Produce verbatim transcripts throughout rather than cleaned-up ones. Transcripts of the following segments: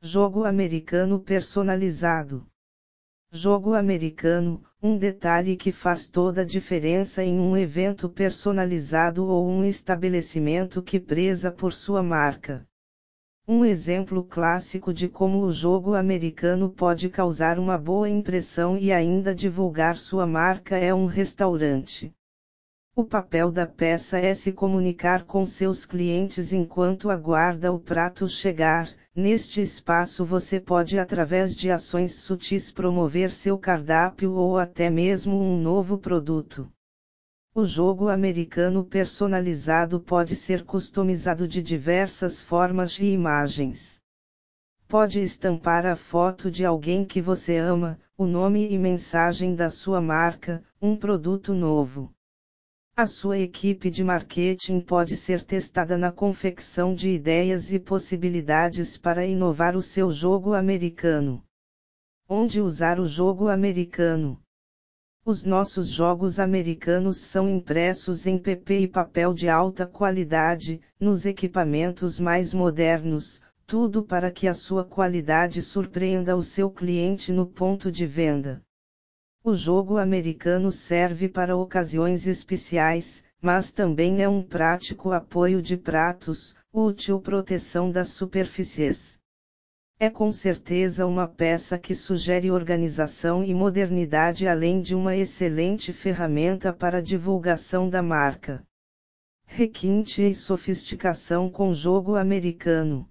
Jogo americano personalizado. Jogo americano, um detalhe que faz toda a diferença em um evento personalizado ou um estabelecimento que preza por sua marca. Um exemplo clássico de como o jogo americano pode causar uma boa impressão e ainda divulgar sua marca é um restaurante. O papel da peça é se comunicar com seus clientes enquanto aguarda o prato chegar. Neste espaço você pode, através de ações sutis, promover seu cardápio ou até mesmo um novo produto. O jogo americano personalizado pode ser customizado de diversas formas e imagens. Pode estampar a foto de alguém que você ama, o nome e mensagem da sua marca, um produto novo. A sua equipe de marketing pode ser testada na confecção de ideias e possibilidades para inovar o seu jogo americano. Onde usar o jogo americano? Os nossos jogos americanos são impressos em P P e papel de alta qualidade, nos equipamentos mais modernos, tudo para que a sua qualidade surpreenda o seu cliente no ponto de venda. O jogo americano serve para ocasiões especiais, mas também é um prático apoio de pratos, útil proteção das superfícies. É com certeza uma peça que sugere organização e modernidade, além de uma excelente ferramenta para a divulgação da marca. Requinte e sofisticação com jogo americano.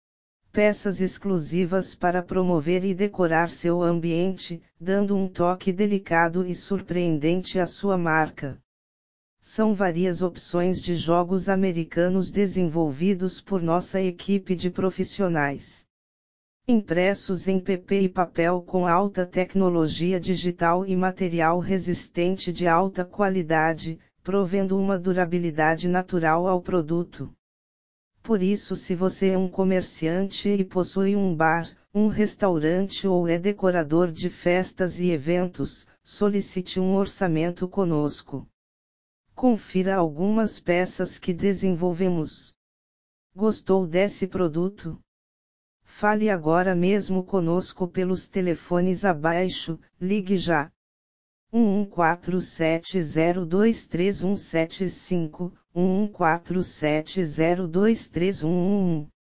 Peças exclusivas para promover e decorar seu ambiente, dando um toque delicado e surpreendente à sua marca. São várias opções de jogos americanos desenvolvidos por nossa equipe de profissionais. Impressos em P P e papel com alta tecnologia digital e material resistente de alta qualidade, provendo uma durabilidade natural ao produto. Por isso, se você é um comerciante e possui um bar, um restaurante ou é decorador de festas e eventos, solicite um orçamento conosco. Confira algumas peças que desenvolvemos. Gostou desse produto? Fale agora mesmo conosco pelos telefones abaixo, ligue já. um um quatro sete zero dois três um sete cinco, um um quatro sete zero dois três um um um.